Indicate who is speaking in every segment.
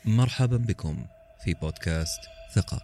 Speaker 1: مرحبا بكم في بودكاست ثقة.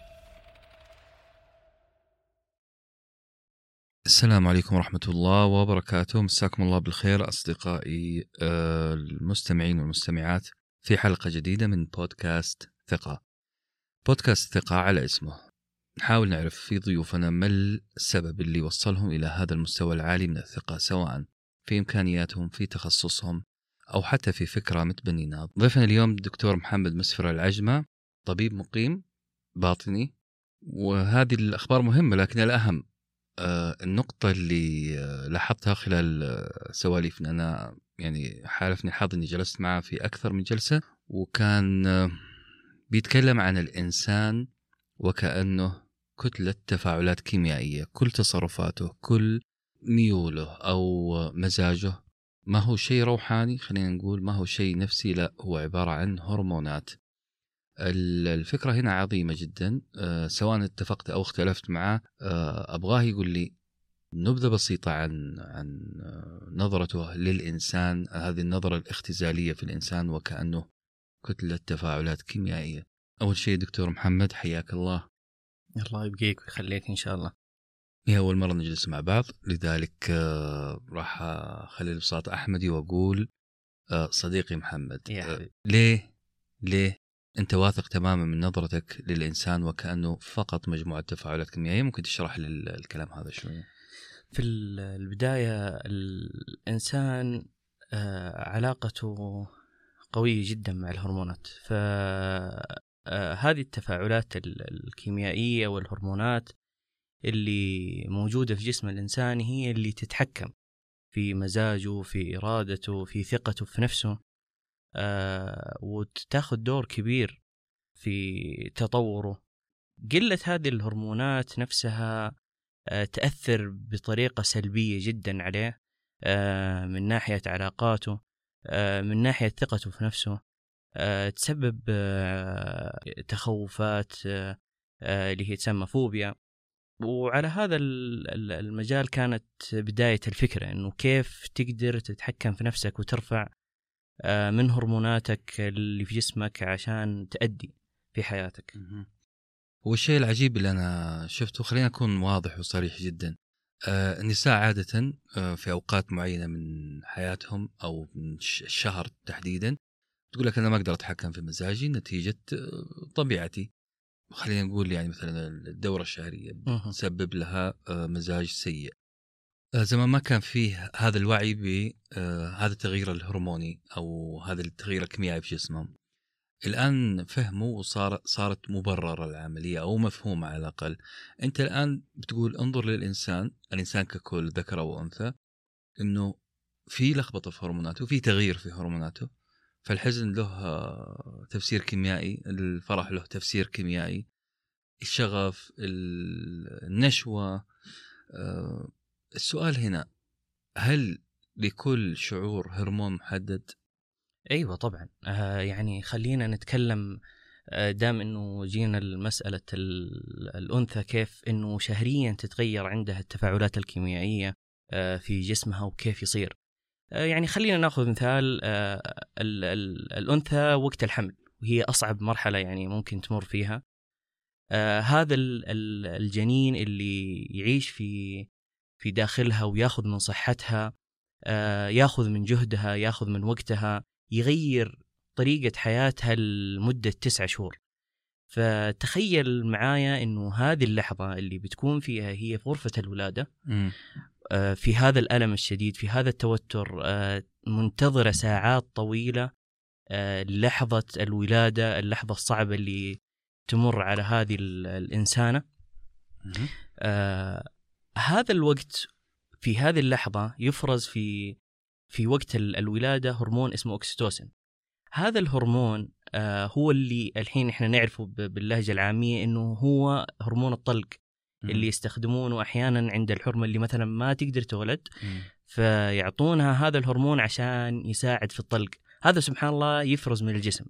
Speaker 1: السلام عليكم ورحمة الله وبركاته، مساكم الله بالخير أصدقائي المستمعين والمستمعات في حلقة جديدة من بودكاست ثقة. بودكاست ثقة على اسمه، نحاول نعرف في ضيوفنا ما السبب اللي وصلهم إلى هذا المستوى العالي من الثقة، سواء في إمكانياتهم، في تخصصهم، أو حتى في فكرة متبنينها. ضيفنا اليوم الدكتور محمد مسفر العجمة، طبيب مقيم باطني. وهذه الأخبار مهمة، لكن الأهم النقطة اللي لاحظتها خلال سواليفنا، أنا يعني حالفني الحظ أني جلست معه في أكثر من جلسة، وكان بيتكلم عن الإنسان وكأنه كتلة تفاعلات كيميائية. كل تصرفاته، كل ميوله أو مزاجه ما هو شيء روحاني، خلينا نقول ما هو شيء نفسي، لا هو عبارة عن هرمونات. الفكرة هنا عظيمة جدا، سواء اتفقت أو اختلفت معه. أبغاه يقول لي نبذة بسيطة عن نظرته للإنسان، هذه النظرة الاختزالية في الإنسان وكأنه كتلة تفاعلات كيميائية. أول شيء دكتور محمد، حياك الله.
Speaker 2: الله يبقيك ويخليك إن شاء الله.
Speaker 1: هي أول مرة نجلس مع بعض، لذلك راح أخلي البساط أحمدي وأقول صديقي محمد. ليه أنت واثق تماما من نظرتك للإنسان وكأنه فقط مجموعة تفاعلات كيميائية؟ ممكن تشرح لي الكلام هذا شوية؟
Speaker 2: في البداية الإنسان علاقته قوية جدا مع الهرمونات، فهذه التفاعلات الكيميائية والهرمونات اللي موجودة في جسم الإنسان هي اللي تتحكم في مزاجه، في إرادته، في ثقته في نفسه، وتاخذ دور كبير في تطوره. قلة هذه الهرمونات نفسها تأثر بطريقة سلبية جدا عليه، من ناحية علاقاته، من ناحية ثقته في نفسه، تسبب تخوفات اللي هي تسمى فوبيا. وعلى هذا المجال كانت بداية الفكرة، إنه كيف تقدر تتحكم في نفسك وترفع من هرموناتك اللي في جسمك عشان تأدي في حياتك.
Speaker 1: والشيء العجيب اللي أنا شفته، خلينا أكون واضح وصريح جدا، النساء عادة في أوقات معينة من حياتهم أو من الشهر تحديدا تقول لك أنا ما أقدر أتحكم في مزاجي نتيجة طبيعتي. خلينا نقول يعني مثلا الدورة الشهرية تسبب لها مزاج سيء. زمان ما كان فيه هذا الوعي بهذا التغيير الهرموني أو هذا التغيير الكيميائي في جسمهم. الآن فهموا وصارت مبررة العملية أو مفهومة على الأقل. أنت الآن بتقول انظر للإنسان، الإنسان ككل ذكر أو أنثى، إنه في لخبطة في هرموناته، في تغيير في هرموناته. فالحزن له تفسير كيميائي، الفرح له تفسير كيميائي، الشغف، النشوة. السؤال هنا، هل لكل شعور هرمون محدد؟
Speaker 2: أيوة طبعا. يعني خلينا نتكلم دام إنه جينا المسألة الأنثى، كيف إنه شهريا تتغير عندها التفاعلات الكيميائية في جسمها وكيف يصير. يعني خلينا نأخذ مثال الأنثى وقت الحمل، وهي أصعب مرحلة يعني ممكن تمر فيها. هذا الجنين اللي يعيش في داخلها وياخذ من صحتها، ياخذ من جهدها، ياخذ من وقتها، يغير طريقة حياتها لمدة 9 شهور. فتخيل معايا إنه هذه اللحظة اللي بتكون فيها هي في غرفة الولادة، في هذا الألم الشديد، في هذا التوتر، منتظرة ساعات طويلة لحظة الولادة، اللحظة الصعبة اللي تمر على هذه الإنسانة. هذا الوقت، في هذه اللحظة يفرز في وقت الولادة هرمون اسمه أكسيتوسين. هذا الهرمون هو اللي الحين إحنا نعرفه باللهجة العامية إنه هو هرمون الطلق، اللي يستخدمونه أحيانا عند الحرمة اللي مثلا ما تقدر تولد، فيعطونها هذا الهرمون عشان يساعد في الطلق. هذا سبحان الله يفرز من الجسم.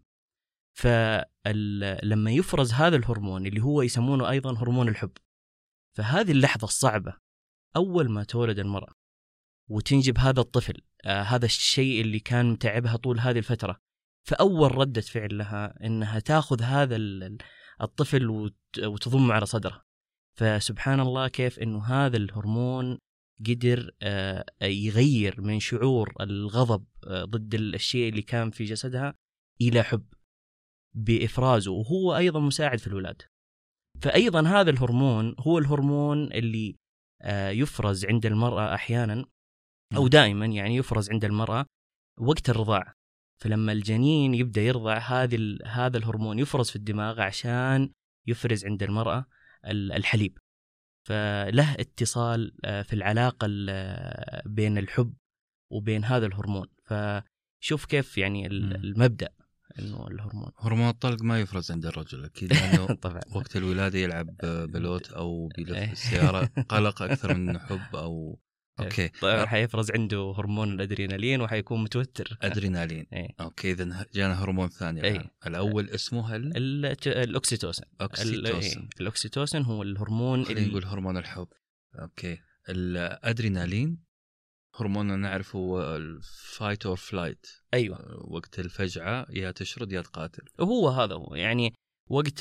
Speaker 2: فلما يفرز هذا الهرمون اللي هو يسمونه أيضا هرمون الحب، فهذه اللحظة الصعبة أول ما تولد المرأة وتنجب هذا الطفل، هذا الشيء اللي كان متعبها طول هذه الفترة، فأول ردة فعل لها إنها تأخذ هذا الطفل وتضمه على صدرها. فسبحان الله كيف إنه هذا الهرمون قدر يغير من شعور الغضب ضد الشيء اللي كان في جسدها إلى حب بإفرازه، وهو أيضا مساعد في الولادة. فأيضا هذا الهرمون هو الهرمون اللي يفرز عند المرأة أحيانا أو دائما، يعني يفرز عند المرأة وقت الرضاعة. فلما الجنين يبدأ يرضع هذا الهرمون يفرز في الدماغ عشان يفرز عند المرأة الحليب. فله اتصال في العلاقة بين الحب وبين هذا الهرمون. فشوف كيف يعني المبدأ إنه
Speaker 1: هرمون الطلق ما يفرز عند الرجل أكيد، لأنه
Speaker 2: طبعا
Speaker 1: وقت الولادة يلعب بلوت أو بيلف السيارة، قلق أكثر من حب أو أوكي.
Speaker 2: طبعا حيفرز عنده هرمون الأدرينالين وحيكون متوتر.
Speaker 1: أدرينالين. أوكي، إذن جانا هرمون ثاني. الأول اسمه
Speaker 2: الأكسيتوسين. الأكسيتوسين هو الهرمون
Speaker 1: اللي نقول هرمون الحب. أوكي. الأدرينالين هرمون نعرفه هو الفايت أو فلايت.
Speaker 2: أيوة.
Speaker 1: وقت الفجعة يا تشرد يا تقاتل.
Speaker 2: هو هذا هو يعني وقت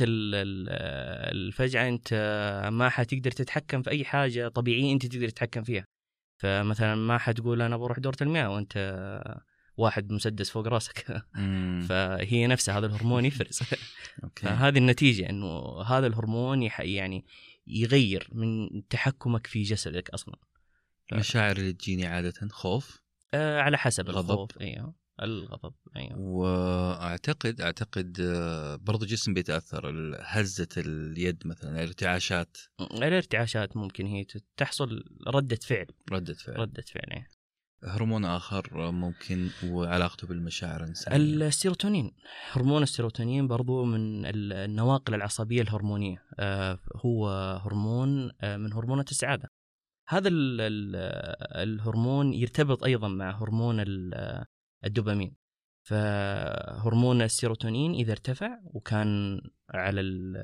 Speaker 2: الفجعة أنت ما حتقدر تتحكم في أي حاجة طبيعية أنت تقدر تتحكم فيها. فمثلا ما حتقول أنا بروح دورة المياه وأنت واحد مسدس فوق راسك. فهي نفسها هذا الهرمون يفرز. فهذه النتيجة إنه هذا الهرمون يعني يغير من تحكمك في جسدك أصلا.
Speaker 1: مشاعر اللي تجيني عادة خوف
Speaker 2: على حسب
Speaker 1: الغضب.
Speaker 2: أيوه الغضب. أيوه.
Speaker 1: وأعتقد برضو جسم بيتأثر، هزة اليد مثلا، الارتعاشات ممكن هي تحصل ردة فعل. أيوه. هرمون آخر ممكن وعلاقته بالمشاعر الإنسانية
Speaker 2: السيروتونين. هرمون السيروتونين برضو من النواقل العصبية الهرمونية. هو هرمون من هرمونات السعادة. هذا الهرمون يرتبط أيضا مع هرمون الدوبامين. فهرمون السيروتونين إذا ارتفع وكان على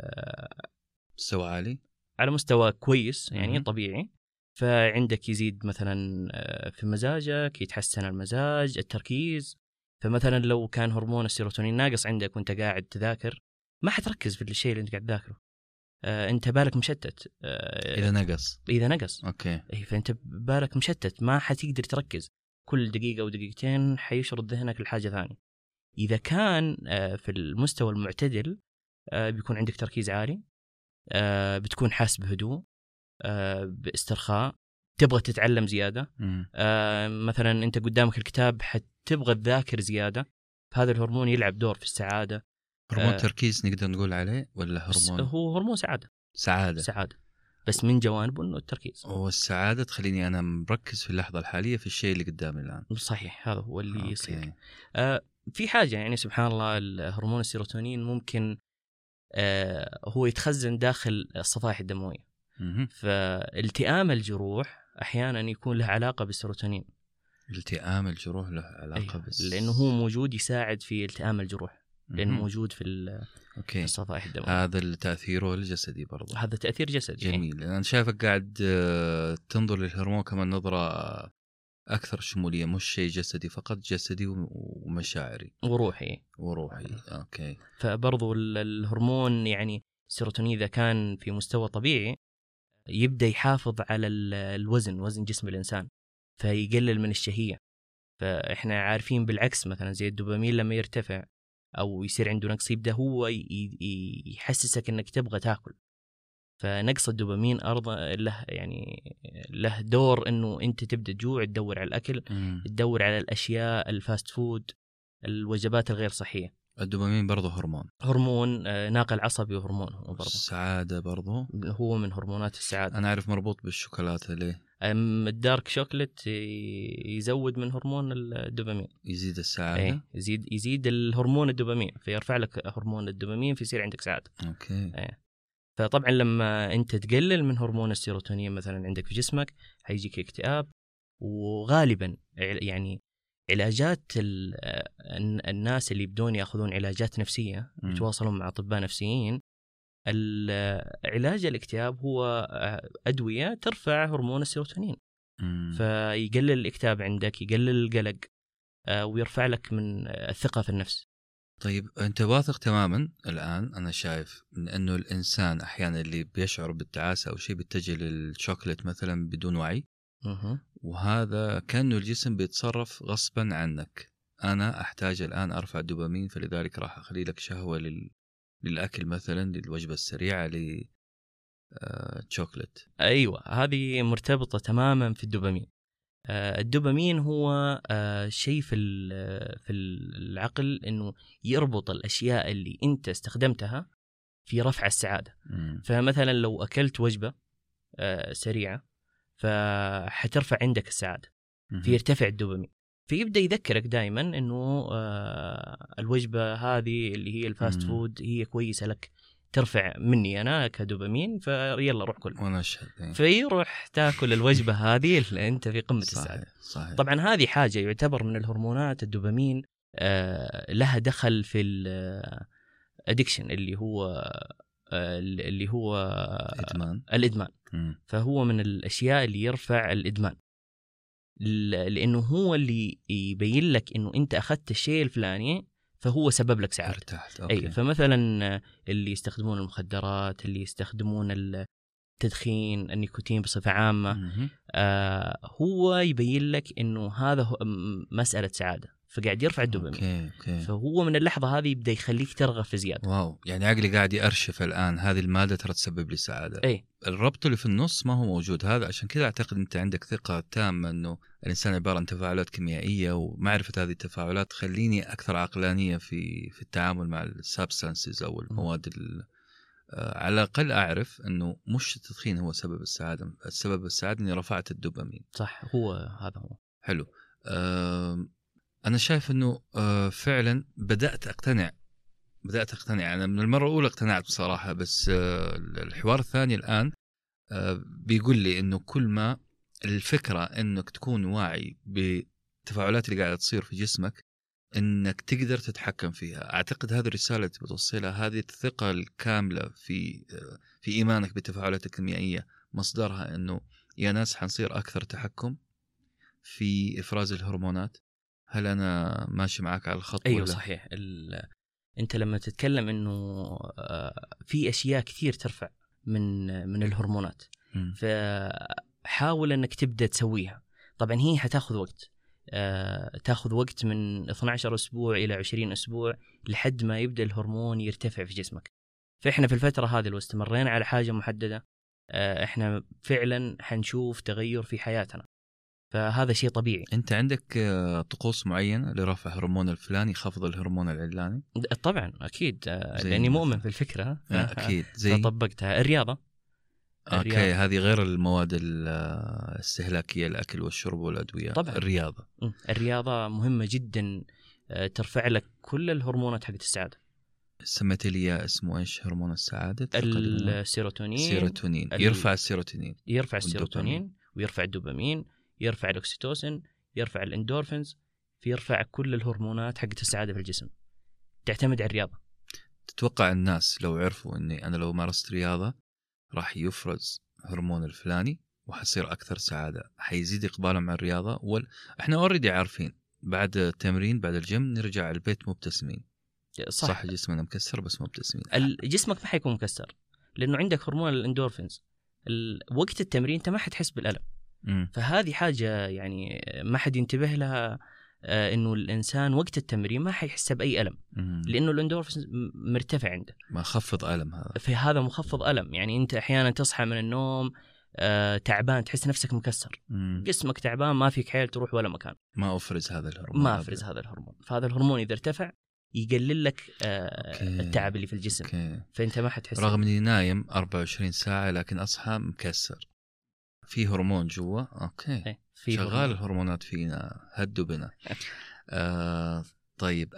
Speaker 1: مستوى عالي،
Speaker 2: على مستوى كويس يعني طبيعي، فعندك يزيد مثلا في مزاجك، يتحسن المزاج، التركيز. فمثلا لو كان هرمون السيروتونين ناقص عندك وانت قاعد تذاكر ما حتركز في الشيء اللي انت قاعد تذاكره. انت بالك مشتت. اذا نقص
Speaker 1: اوكي،
Speaker 2: فانت بالك مشتت ما حتقدر تركز. كل دقيقة أو دقيقتين حيشرد ذهنك لحاجة ثانية. إذا كان في المستوى المعتدل بيكون عندك تركيز عالي، بتكون حاس بهدوء، باسترخاء، تبغى تتعلم زيادة. مثلا أنت قدامك الكتاب حتبغى تذاكر زيادة. فهذا الهرمون يلعب دور في السعادة.
Speaker 1: هرمون تركيز نقدر نقول عليه ولا هرمون؟
Speaker 2: هو هرمون سعادة بس من جوانبه انه التركيز
Speaker 1: والسعاده تخليني انا مركز في اللحظه الحاليه في الشيء اللي قدامي الان.
Speaker 2: صحيح، هذا هو اللي يصير. في حاجه يعني سبحان الله، الهرمون السيروتونين ممكن هو يتخزن داخل الصفائح الدمويه. فالتئام الجروح احيانا يكون له علاقه بالسيروتونين.
Speaker 1: التئام الجروح له علاقه
Speaker 2: لانه هو موجود يساعد في التئام الجروح، لأنه موجود في الصفائح الدموية.
Speaker 1: هذا التأثير الجسدي برضو.
Speaker 2: هذا تأثير جسدي
Speaker 1: جميل. أنا شايفك قاعد تنظر للهرمون كمان نظرة أكثر شمولية، مش شيء جسدي فقط، جسدي ومشاعري
Speaker 2: وروحي.
Speaker 1: أوكي.
Speaker 2: فبرضو الهرمون يعني السيروتونين إذا كان في مستوى طبيعي يبدأ يحافظ على وزن جسم الإنسان، فيقلل من الشهية. فإحنا عارفين بالعكس مثلا زي الدوبامين لما يرتفع أو يصير عنده نقص يبدأ هو يحسسك أنك تبغى تأكل. فنقص الدوبامين له دور أنه أنت تبدأ تجوع، تدور على الأكل، تدور على الأشياء الفاست فود، الوجبات الغير صحية.
Speaker 1: الدوبامين برضه
Speaker 2: هرمون ناقل عصبي، وهرمون هو برضه
Speaker 1: السعادة، برضه هو
Speaker 2: من هرمونات السعادة.
Speaker 1: أنا أعرف مربوط بالشوكولاتة. ليه؟
Speaker 2: الدارك شوكولات يزود من هرمون الدوبامين،
Speaker 1: يزيد السعادة.
Speaker 2: يزيد الهرمون الدوبامين، فيرفع لك هرمون الدوبامين فيصير عندك سعادة.
Speaker 1: أوكي.
Speaker 2: فطبعا لما أنت تقلل من هرمون السيروتونين مثلا عندك في جسمك هيجيك اكتئاب. وغالبا يعني علاجات الناس اللي بدون يأخذون علاجات نفسية يتواصلون مع أطباء نفسيين، العلاج الاكتئاب هو أدوية ترفع هرمون السيروتونين. فيقلل الاكتئاب عندك، يقلل القلق، ويرفع لك من الثقة في النفس.
Speaker 1: طيب أنت واثق تماما الآن أنا شايف من أنه الإنسان أحيانا اللي بيشعر بالتعاسة أو شيء بيتجه للشوكولات مثلا بدون وعي، وهذا كأنه الجسم بيتصرف غصبا عنك. أنا أحتاج الآن أرفع الدوبامين، فلذلك راح أخلي لك شهوة للأكل مثلا، للوجبة السريعة، للشوكولات.
Speaker 2: أيوة، هذه مرتبطة تماما في الدوبامين. الدوبامين هو شيء في العقل إنه يربط الأشياء اللي أنت استخدمتها في رفع السعادة. فمثلا لو أكلت وجبة سريعة فحترفع عندك السعادة، فيرتفع الدوبامين، فيبدأ يذكرك دائما إنه الوجبة هذه اللي هي الفاست فود هي كويسة لك، ترفع مني أنا كدوبامين، فيلا روح كل.
Speaker 1: وأنا أشهد.
Speaker 2: فيروح تاكل الوجبة هذه اللي أنت في قمة السعادة.
Speaker 1: صحيح.
Speaker 2: طبعا هذه حاجة يعتبر من الهرمونات. الدوبامين لها دخل في الادكشن اللي هو الإدمان. فهو من الأشياء اللي يرفع الإدمان، لأنه هو اللي يبين لك إنه أنت أخذت الشيء الفلاني فهو سبب لك سعادة. أي، فمثلا اللي يستخدمون المخدرات، اللي يستخدمون التدخين، النيكوتين بصفة عامة، هو يبين لك إنه هذا مسألة سعادة، فقاعد يرفع الدوبامين. فهو من اللحظة هذه يبدأ يخليك ترغب في زيادة.
Speaker 1: واو، يعني عقلي قاعد يأرشف الآن هذه المادة ترى تسبب لي سعادة.
Speaker 2: أي.
Speaker 1: الربط اللي في النص ما هو موجود. هذا عشان كذا أعتقد أنت عندك ثقة تامة أنه الإنسان عبارة عن تفاعلات كيميائية، ومعرفة هذه التفاعلات تخليني أكثر عقلانية في التعامل مع السابستانسز أو المواد. على الأقل أعرف أنه مش التدخين هو سبب السعادة، السبب السعادة أني رفعت الدوبامين.
Speaker 2: صح، هو هذا هو.
Speaker 1: حلو. أنا شايف أنه فعلا بدأت أقتنع. أنا من المرة الأولى اقتنعت بصراحة، بس الحوار الثاني الآن بيقول لي أنه كل ما الفكرة أنك تكون واعي بالتفاعلات اللي قاعدة تصير في جسمك، أنك تقدر تتحكم فيها. أعتقد هذه الرسالة اللي بتوصلها، هذه الثقة الكاملة في إيمانك بالتفاعلات الكيميائية، مصدرها أنه يا ناس حنصير أكثر تحكم في إفراز الهرمونات. هل أنا ماشي معك على الخط؟
Speaker 2: أيوة
Speaker 1: ولا؟
Speaker 2: صحيح. أنت لما تتكلم إنه في أشياء كثير ترفع من الهرمونات، فحاول أنك تبدأ تسويها. طبعا هي حتاخذ وقت، تاخذ وقت من 12 أسبوع إلى 20 أسبوع لحد ما يبدأ الهرمون يرتفع في جسمك. فإحنا في الفترة هذه لو استمرينا على حاجة محددة، إحنا فعلا حنشوف تغير في حياتنا، فهذا شيء طبيعي.
Speaker 1: أنت عندك طقوس معينة لرفع هرمون الفلاني، خفض الهرمون العلاني؟
Speaker 2: طبعا أكيد، لأني مؤمن في الفكرة.
Speaker 1: أكيد.
Speaker 2: فطبقتها. الرياضة.
Speaker 1: أوكي، هذه غير المواد الاستهلاكية، الأكل والشرب والأدوية.
Speaker 2: طبعا الرياضة مهمة جدا، ترفع لك كل الهرمونات حقت السعادة.
Speaker 1: سميت لي اسمه إيش؟ هرمون السعادة؟
Speaker 2: السيروتونين.
Speaker 1: يرفع السيروتونين،
Speaker 2: ويرفع الدوبامين، يرفع الأكسيتوسين، يرفع الإندورفينز، يرفع كل الهرمونات حقت السعادة في الجسم. تعتمد على الرياضة. تتوقع
Speaker 1: الناس لو عرفوا إني أنا لو مارست رياضة راح يفرز هرمون الفلاني وحصير أكثر سعادة، حيزيد إقبالهم على الرياضة؟ إحنا أوريدي عارفين بعد التمرين بعد الجيم نرجع البيت مبتسمين. صح جسمنا مكسر بس مبتسمين.
Speaker 2: جسمك ما حيكون مكسر لأنه عندك هرمون الإندورفينز. وقت التمرين أنت ما حتحس بالألم. فهذه حاجة يعني ما حد ينتبه لها، إنه الإنسان وقت التمرين ما حيحس بأي ألم، لأنه الإندورفينز مرتفع عنده.
Speaker 1: ما خفض ألم هذا.
Speaker 2: في هذا مخفض ألم. يعني أنت أحيانا تصحى من النوم تعبان، تحس نفسك مكسر، جسمك تعبان، ما فيك حيل تروح ولا مكان.
Speaker 1: ما أفرز هذا الهرمون.
Speaker 2: فهذا الهرمون إذا ارتفع يقلل لك التعب اللي في الجسم. فأنت ما حتحس.
Speaker 1: رغم إني نايم 24 ساعة لكن أصحى مكسر. في هرمون جوا. أوكي. شغال الهرمونات فينا، هدوا بنا. طيب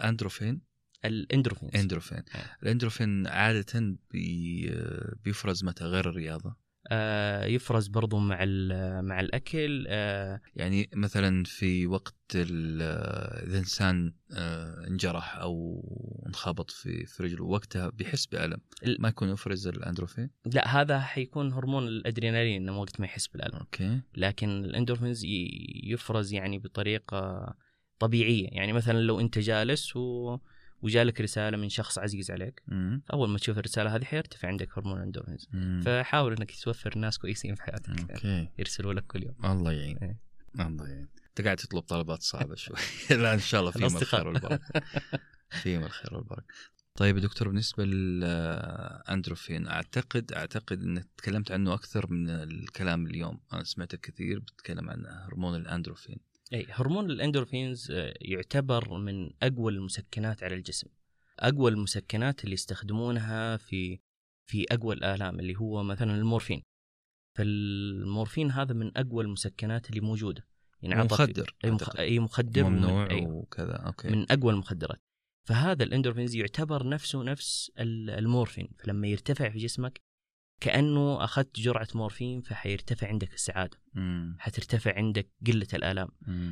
Speaker 1: الاندروفين عادة بيفرز متى غير الرياضة؟
Speaker 2: يفرز برضو مع الأكل.
Speaker 1: يعني مثلا في وقت إذا إنسان انجرح أو انخبط في رجله، وقتها بيحس بألم، ما يكون يفرز الأندروفين؟
Speaker 2: لا، هذا حيكون هرمون الأدرينالين إنه وقت ما يحس بالألم.
Speaker 1: أوكي.
Speaker 2: لكن الأندروفينز يفرز يعني بطريقة طبيعية. يعني مثلا لو أنت جالس وجالك رسالة من شخص عزيز عليك، أول ما تشوف الرسالة هذه حيرتفع عندك هرمون الاندورفينز. فحاول إنك توفر ناس كويسين في حياتك يرسلوا لك كل يوم.
Speaker 1: الله يعين. الله يعين. أنت قاعد تطلب طلبات صعبة شوي. لا إن شاء الله فيهم الخير والبركة. فيهم الخير والبركة. طيب يا دكتور، بالنسبة للأندروفين أعتقد أنك تكلمت عنه أكثر من الكلام اليوم. أنا سمعت كثير بتكلم عن هرمون الأندروفين.
Speaker 2: أي هرمون الأندروفينز يعتبر من أقوى المسكنات على الجسم. أقوى المسكنات اللي يستخدمونها في أقوى الآلام اللي هو مثلا المورفين. فالمورفين هذا من أقوى المسكنات اللي موجودة، يعني
Speaker 1: مخدر.
Speaker 2: أي مخدر
Speaker 1: ممنوع وكذا. أوكي.
Speaker 2: من أقوى المخدرات. فهذا الأندورفينز يعتبر نفس المورفين، فلما يرتفع في جسمك كأنه أخذت جرعة مورفين، فحيرتفع عندك السعادة، حترتفع عندك قلة الآلام.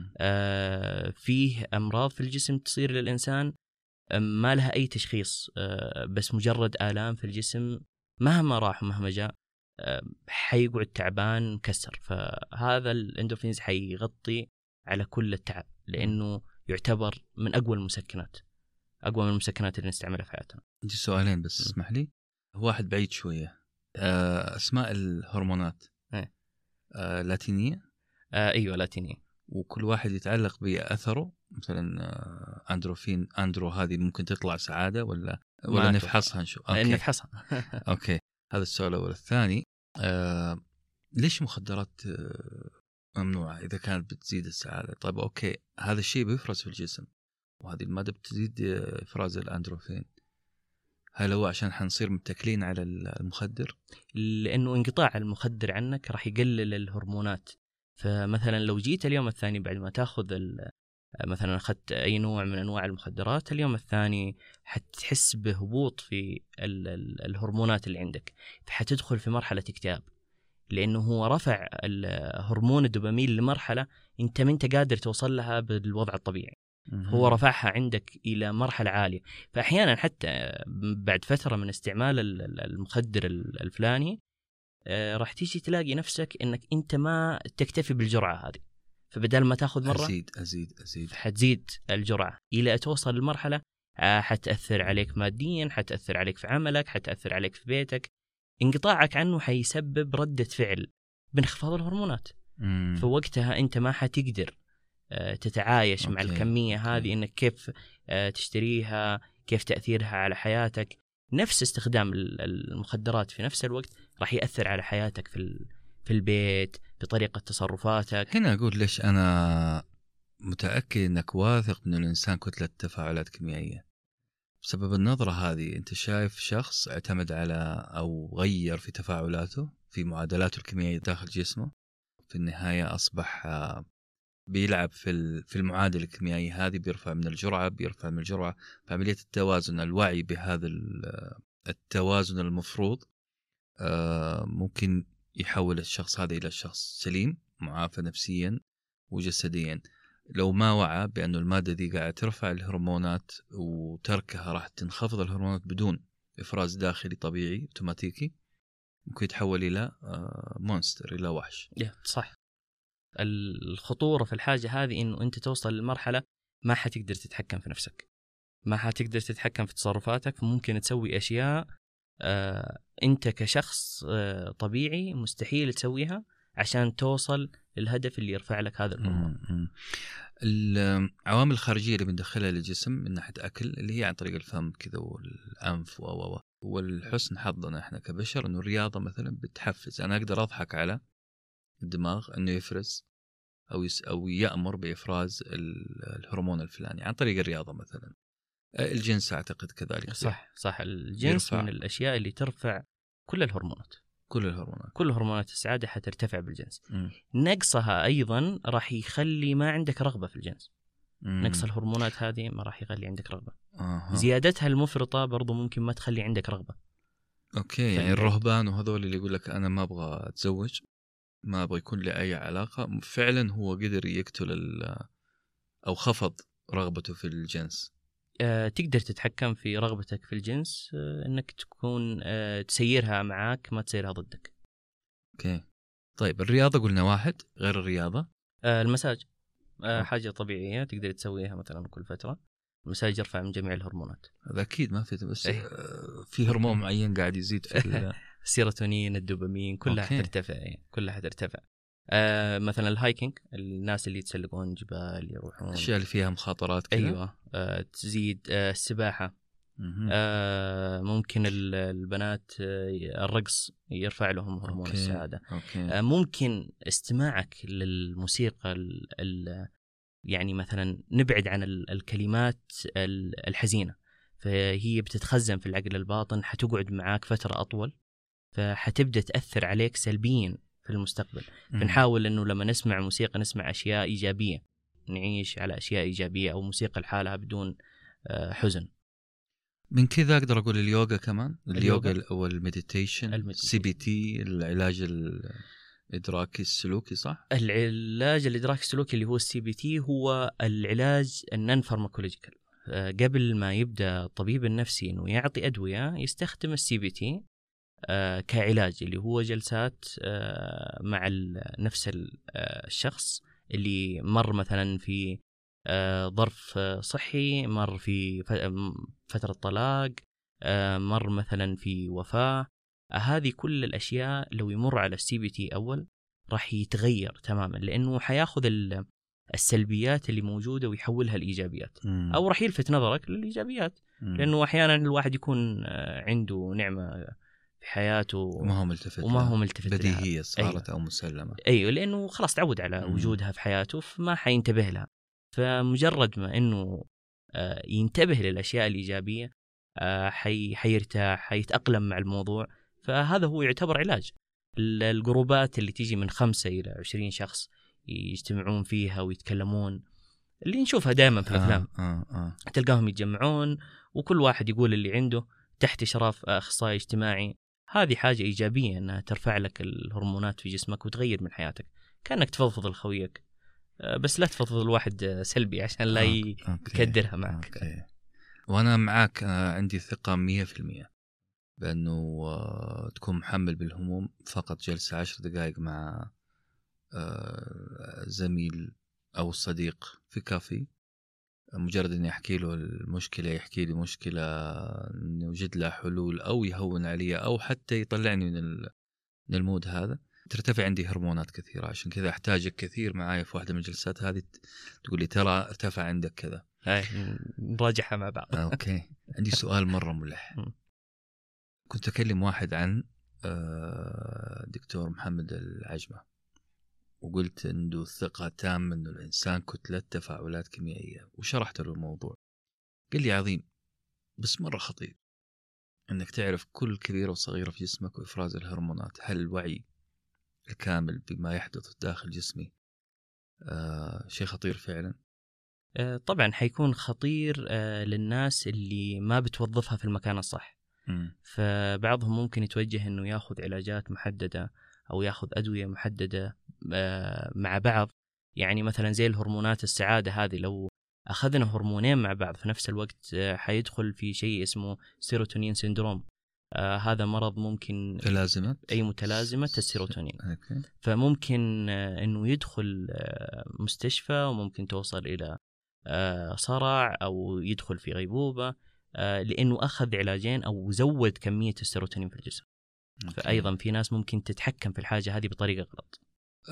Speaker 2: فيه أمراض في الجسم تصير للإنسان ما لها أي تشخيص، بس مجرد آلام في الجسم مهما راح ومهما جاء حيقعد تعبان مكسر. فهذا الأندورفينز حيغطي على كل التعب، لأنه يعتبر من أقوى المسكنات، أقوى من المسكنات اللي نستعملها في حياتنا.
Speaker 1: عندي سؤالين بس اسمح لي. واحد بعيد شوية. أسماء الهرمونات لاتينية؟
Speaker 2: أيوة لاتينية،
Speaker 1: وكل واحد يتعلق بأثره. مثلا أندروفين، أندرو هذه ممكن تطلع سعادة ولا نفحصها نشوف؟
Speaker 2: نفحصها.
Speaker 1: أوكي. هذا السؤال الأول. الثاني ليش مخدرات ممنوعة إذا كانت بتزيد السعادة؟ طيب أوكي، هذا الشيء بيفرز في الجسم وهذه المادة بتزيد إفراز الأندروفين. هل هو عشان حنصير متكلين على المخدر؟
Speaker 2: لأنه انقطاع المخدر عنك راح يقلل الهرمونات. فمثلا لو جيت اليوم الثاني بعد ما تاخذ مثلا أخذت أي نوع من أنواع المخدرات، اليوم الثاني حتحس بهبوط في الهرمونات اللي عندك، فحتدخل في مرحلة اكتئاب، لأنه هو رفع هرمون الدوبامين لمرحلة أنت ما أنت قادر توصل لها بالوضع الطبيعي. هو رفعها عندك إلى مرحلة عالية. فأحيانا حتى بعد فترة من استعمال المخدر الفلاني راح تيجي تلاقي نفسك إنك أنت ما تكتفي بالجرعة هذه، فبدل ما تأخذ مرة
Speaker 1: أزيد
Speaker 2: حتزيد الجرعة إلى توصل لمرحلة حتأثر عليك ماديا، حتأثر عليك في عملك، حتأثر عليك في بيتك. انقطاعك عنه حيسبب ردة فعل بانخفاض الهرمونات. فوقتها أنت ما حتقدر تتعايش مع الكمية هذه، إنك كيف تشتريها، كيف تأثيرها على حياتك. نفس استخدام المخدرات في نفس الوقت راح يأثر على حياتك في البيت، بطريقة تصرفاتك.
Speaker 1: هنا أقول ليش أنا متأكد أنك واثق من الإنسان كتلة تفاعلات كيميائية. بسبب النظرة هذه أنت شايف شخص اعتمد على أو غير في تفاعلاته، في معادلاته الكيميائية داخل جسمه، في النهاية أصبح بيلعب في المعادلة الكيميائية هذه، بيرفع من الجرعة في عملية التوازن. الوعي بهذا التوازن المفروض ممكن يحول الشخص هذا إلى شخص سليم معافى نفسيا وجسديا. لو ما وعى بأنه المادة دي قاعدة ترفع الهرمونات وتركها راح تنخفض الهرمونات بدون إفراز داخلي طبيعي اوتوماتيكي، ممكن يتحول إلى مونستر، إلى وحش.
Speaker 2: صح. الخطورة في الحاجة هذه إنه أنت توصل لمرحلة ما حتقدر تتحكم في نفسك، ما حتقدر تتحكم في تصرفاتك، ممكن تسوي أشياء أنت كشخص طبيعي مستحيل تسويها عشان توصل للهدف اللي يرفع لك هذا الهرمون.
Speaker 1: العوامل الخارجية اللي بندخلها للجسم من ناحية أكل اللي هي عن طريق الفم كذا والأنف والحسن حظنا إحنا كبشر إنه الرياضة مثلا بتحفز. أنا أقدر أضحك على الدماغ إنه يفرز أو يأمر بإفراز الهرمون الفلاني عن طريق الرياضة مثلا. الجنس أعتقد كذلك.
Speaker 2: صح. الجنس من الأشياء اللي ترفع كل الهرمونات. كل هرمونات السعادة حترتفع بالجنس. نقصها أيضا راح يخلي ما عندك رغبة في الجنس. نقص الهرمونات هذه ما راح يخلي عندك رغبة. زيادتها المفرطة برضو ممكن ما تخلي عندك رغبة.
Speaker 1: أوكي. يعني الرهبان وهذول اللي يقول لك أنا ما أبغى أتزوج، ما أبغى يكون لي أي علاقة، فعلا هو قدر يقتل أو خفض رغبته في الجنس.
Speaker 2: تقدر تتحكم في رغبتك في الجنس، انك تكون تسيرها معاك ما تسيرها ضدك.
Speaker 1: اوكي. طيب الرياضة قلنا واحد، غير الرياضة
Speaker 2: المساج حاجة طبيعية تقدر تسويها مثلا كل فترة. المساج يرفع من جميع الهرمونات.
Speaker 1: هذا اكيد ما في، بس في هرمون معين قاعد يزيد في
Speaker 2: السيروتونين، الدوبامين، كلها حترتفع يعني. كلها حترتفع. مثلا الهايكينج، الناس اللي يتسلقون جبال، يروحون
Speaker 1: الاشياء اللي فيها مخاطرات كذا.
Speaker 2: ايوه. تزيد. السباحه. ممكن البنات الرقص يرفع لهم هرمون السعاده. ممكن استماعك للموسيقى يعني مثلا نبعد عن الكلمات الحزينة، فهي بتتخزن في العقل الباطن، حتقعد معاك فترة أطول، فحتبدأ تأثر عليك سلبيا في المستقبل. فنحاول أنه لما نسمع موسيقى نسمع أشياء إيجابية، نعيش على أشياء إيجابية، أو موسيقى لحالها بدون حزن.
Speaker 1: من كذا أقدر أقول اليوغا كمان، اليوغا أو المديتيشن، CBT، العلاج الإدراكي السلوكي، صح؟
Speaker 2: العلاج الإدراكي السلوكي اللي هو CBT هو العلاج النون فارماكولوجيكال. قبل ما يبدأ الطبيب النفسي إنه يعطي أدوية يستخدم CBT كعلاج، اللي هو جلسات مع نفس الشخص اللي مر مثلا في ظرف صحي، مر في فترة طلاق، مر مثلا في وفاة. هذه كل الأشياء لو يمر على CBT أول راح يتغير تماما، لأنه حياخذ السلبيات اللي موجودة ويحولها لإيجابيات، أو راح يلفت نظرك للإيجابيات. لأنه أحيانا الواحد يكون عنده نعمة في حياته وما هو ملتفت
Speaker 1: بديهية صارت. أو مسلمة.
Speaker 2: أيوة، لأنه خلاص تعود على وجودها في حياته، فما حينتبه لها. فمجرد ما أنه ينتبه للأشياء الإيجابية حيرتاح، حيتأقلم مع الموضوع. فهذا هو يعتبر علاج. الجروبات اللي تيجي من 5 إلى 20 شخص يجتمعون فيها ويتكلمون، اللي نشوفها دائما في الأفلام، تلقاهم يتجمعون وكل واحد يقول اللي عنده تحت إشراف أخصائي اجتماعي. هذه حاجة إيجابية، أنها ترفع لك الهرمونات في جسمك وتغير من حياتك، كأنك تفضفض لخويك. بس لا تفضفض الواحد سلبي عشان لا يكدرها معك.
Speaker 1: وأنا معك، عندي ثقة 100% بأنه تكون محمل بالهموم. فقط جلسة 10 دقائق مع زميل أو صديق في كافي، مجرد أني أحكي له المشكلة، يحكي لي مشكلة، نوجد لها حلول، أو يهون علي، أو حتى يطلعني من المود هذا، ترتفع عندي هرمونات كثيرة. عشان كذا أحتاجك كثير معايا في واحدة من الجلسات هذه، تقول لي ترى ارتفع عندك كذا.
Speaker 2: نراجعها مع بعض.
Speaker 1: أوكي. عندي سؤال مرة ملح. كنت أكلم واحد عن دكتور محمد العجمة، وقلت عنده ثقة تامة أنه الإنسان كتلة تفاعلات كيميائية، وشرحت له الموضوع. قال لي عظيم، بس مرة خطير أنك تعرف كل كبيرة وصغيرة في جسمك وإفراز الهرمونات. هل الوعي الكامل بما يحدث داخل جسمي شيء خطير فعلا؟
Speaker 2: طبعا حيكون خطير للناس اللي ما بتوظفها في المكان الصح. فبعضهم ممكن يتوجه أنه يأخذ علاجات محددة أو يأخذ أدوية محددة مع بعض. يعني مثلا زي الهرمونات السعادة هذه، لو أخذنا هرمونين مع بعض في نفس الوقت حيدخل في شيء اسمه سيروتونين سيندروم. هذا مرض ممكن متلازمة السيروتونين. فممكن أنه يدخل مستشفى، وممكن توصل إلى صرع، أو يدخل في غيبوبة لأنه أخذ علاجين أو زود كمية السيروتونين في الجسم. فأيضا في ناس ممكن تتحكم في الحاجة هذه بطريقة غلط.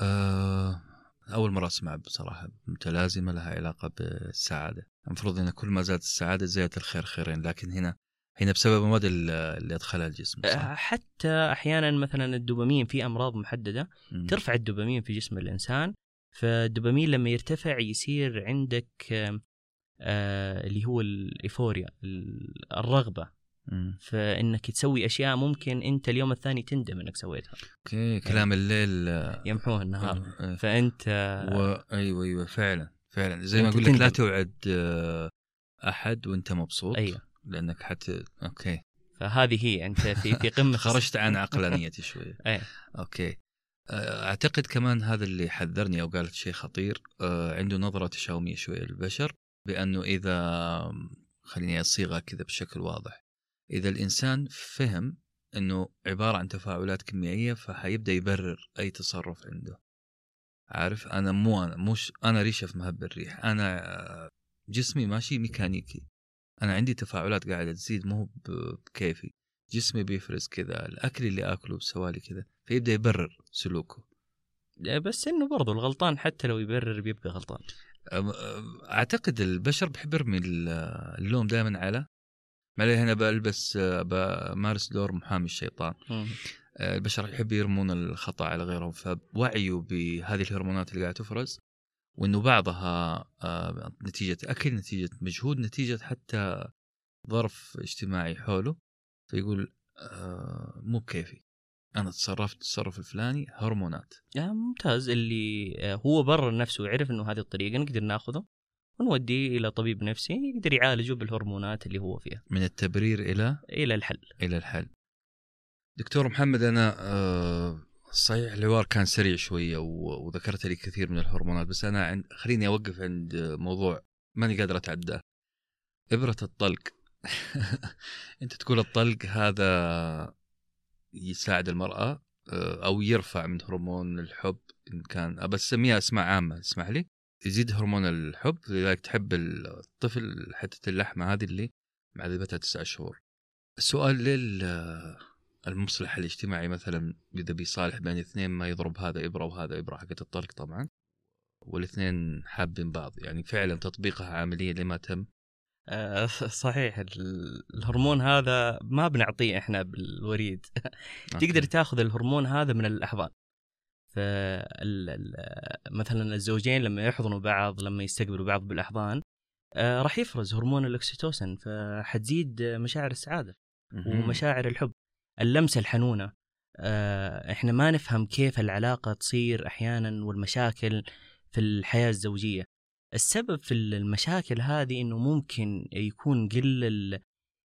Speaker 1: أول مرة أسمع بصراحة متلازمة لها علاقة بالسعادة. المفروض أن كل ما زادت السعادة زادت الخير خيرين، لكن هنا بسبب المواد اللي أدخلها الجسم، صح؟
Speaker 2: حتى أحيانا مثلا الدوبامين في أمراض محددة ترفع الدوبامين في جسم الإنسان. فالدوبامين لما يرتفع يصير عندك اللي هو الإيفوريا، الرغبة، فإنك تسوي أشياء ممكن أنت اليوم الثاني تندم إنك سويتها.
Speaker 1: أوكي. كلام الليل
Speaker 2: يمحوه النهار. فأنت
Speaker 1: أيوة فعلا زي ما أقول لك، لا توعد أحد وأنت مبسوط.
Speaker 2: أيوة.
Speaker 1: لأنك أوكي.
Speaker 2: فهذه هي أنت في قمة
Speaker 1: خرجت عن عقلانيتي شوية. أوكي. أعتقد كمان هذا اللي حذرني أو قالت شيء خطير. عنده نظرة تشاؤمية شوية للبشر، بأنه إذا خليني أصيغها كذا بشكل واضح، إذا الإنسان فهم أنه عبارة عن تفاعلات كيميائية، فحيبدأ يبرر أي تصرف عنده. عارف، أنا مش أنا ريشة في مهب الريح، أنا جسمي ماشي ميكانيكي، أنا عندي تفاعلات قاعدة تزيد مو بكيفي، جسمي بيفرز كذا، الأكل اللي أكله بسوالي كذا، فيبدأ يبرر سلوكه.
Speaker 2: بس إنه برضو الغلطان حتى لو يبرر بيبقى غلطان.
Speaker 1: أعتقد البشر بحب يرمي اللوم دائما على ما عليه. هنا بمارس دور محامي الشيطان. البشر يحب يرمون الخطأ على غيرهم، فوعيوا بهذه الهرمونات اللي قاعدة تفرز، وإنه بعضها نتيجة أكل، نتيجة مجهود، نتيجة حتى ظرف اجتماعي حوله، فيقول مو بكيفي، أنا تصرفت التصرف الفلاني، هرمونات.
Speaker 2: ممتاز. اللي هو برر نفسه ويعرف إنه هذه الطريقة نقدر ناخذه ونوديه إلى طبيب نفسي يقدر يعالجه بالهرمونات اللي هو فيها.
Speaker 1: من التبرير إلى الحل. دكتور محمد، أنا صحيح الحوار كان سريع شوية وذكرت لي كثير من الهرمونات، بس أنا خليني أوقف عند موضوع ماني قادر أتعداه، إبرة الطلق. أنت تقول الطلق هذا يساعد المرأة أو يرفع من هرمون الحب، إن كان بس سميها اسماء عامة، اسمح لي، يزيد هرمون الحب، لذلك تحب الطفل حتة اللحمة هذه اللي معذبتها 9 شهور. السؤال المصلح الاجتماعي مثلا، إذا بيصالح بين اثنين ما يضرب هذا إبرة وهذا إبرة حقت الطلق طبعا، والاثنين حابين بعض، يعني فعلا تطبيقها عمليا لما تم.
Speaker 2: صحيح. الهرمون هذا ما بنعطيه احنا بالوريد. تقدر تاخذ الهرمون هذا من الأحضان. مثلا الزوجين لما يحضنوا بعض، لما يستقبلوا بعض بالأحضان، راح يفرز هرمون الأكسيتوسين، فحتزيد مشاعر السعادة ومشاعر الحب. اللمسة الحنونة، احنا ما نفهم كيف العلاقة تصير أحيانا والمشاكل في الحياة الزوجية. السبب في المشاكل هذه إنه ممكن يكون قل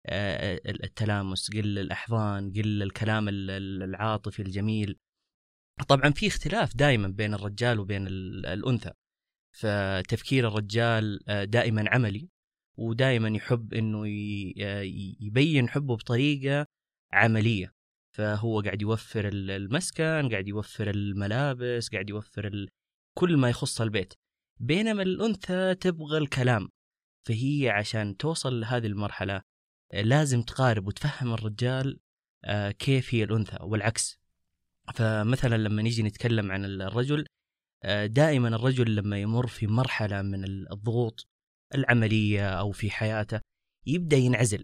Speaker 2: التلامس، قل الأحضان، قل الكلام العاطفي الجميل. طبعا في اختلاف دائما بين الرجال وبين الأنثى، فتفكير الرجال دائما عملي، ودائما يحب إنه يبين حبه بطريقة عملية، فهو قاعد يوفر المسكن، قاعد يوفر الملابس، قاعد يوفر كل ما يخص البيت. بينما الأنثى تبغى الكلام، فهي عشان توصل لهذه المرحلة لازم تقارب وتفهم الرجال كيف هي الأنثى والعكس. فمثلا لما نيجي نتكلم عن الرجل، دائما الرجل لما يمر في مرحلة من الضغوط العملية أو في حياته يبدأ ينعزل،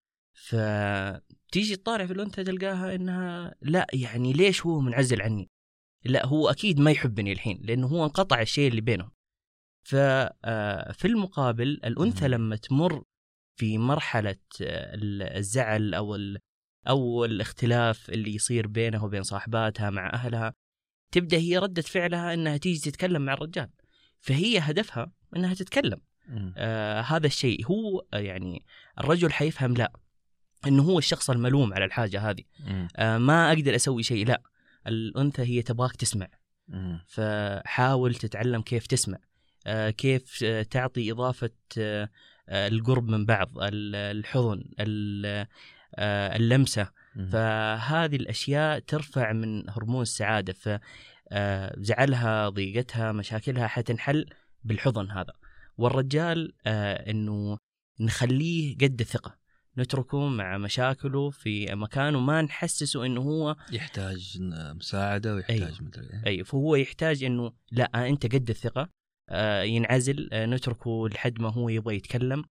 Speaker 2: فتيجي تطالع في الأنثى تلقاها إنها لا، يعني ليش هو منعزل عني؟ لا، هو أكيد ما يحبني الحين لأنه هو انقطع الشيء اللي بينهم. ففي المقابل الأنثى لما تمر في مرحلة الزعل أو الاختلاف اللي يصير بينها وبين صاحباتها مع أهلها، تبدأ هي ردة فعلها إنها تيجي تتكلم مع الرجال، فهي هدفها إنها تتكلم. هذا الشيء هو يعني الرجل حيفهم لا، إنه هو الشخص الملوم على الحاجة هذه، ما أقدر أسوي شيء. لا، الأنثى هي تبغاك تسمع، فحاول تتعلم كيف تسمع، كيف تعطي إضافة القرب من بعض، الحضن، اللمسة. فهذه الأشياء ترفع من هرمون السعادة، فزعلها، ضيقتها، مشاكلها حتنحل بالحضن هذا. والرجال إنه نخليه قد الثقة، نتركه مع مشاكله في مكانه، ما نحسسه إنه هو
Speaker 1: يحتاج مساعدة ويحتاج
Speaker 2: أي فهو يحتاج إنه لا، أنت قد الثقة، ينعزل، نتركه لحد ما هو يبغى يتكلم.